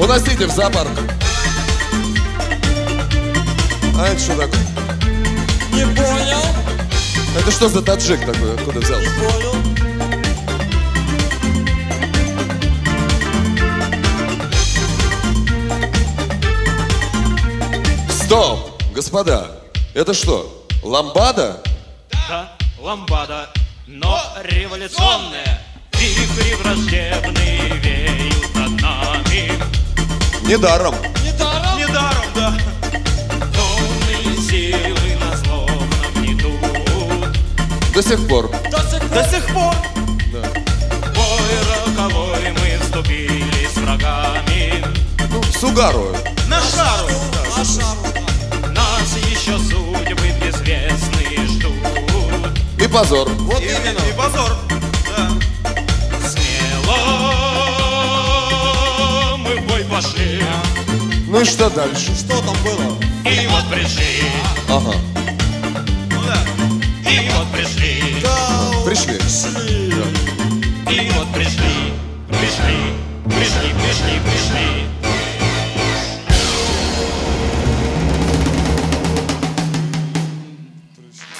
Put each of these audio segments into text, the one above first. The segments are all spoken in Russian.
Уносите в зоопарк. А это что такое? Не понял. Это что за таджик такой? Откуда взялся? Не понял. Стоп! Господа, это что, ламбада? Да, ламбада, но революционная. Вихри враждебные веют над нами. Недаром. Недаром. Недаром, да. Темные силы на зло нам не идут. До сих пор. До сих пор. Да. В бой роковой мы вступили с врагами. Ну, с угару. На шару. На шару. Нас еще судьбы безвестные ждут. И позор. Вот именно. И позор. Да. Смело мы в бой пошли. Ну и что дальше? Что там было? И вот пришли. Ага, Ну да. И вот пришли. Да, пришли. ушли. И вот пришли. Пришли.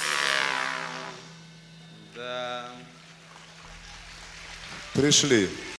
Пришли.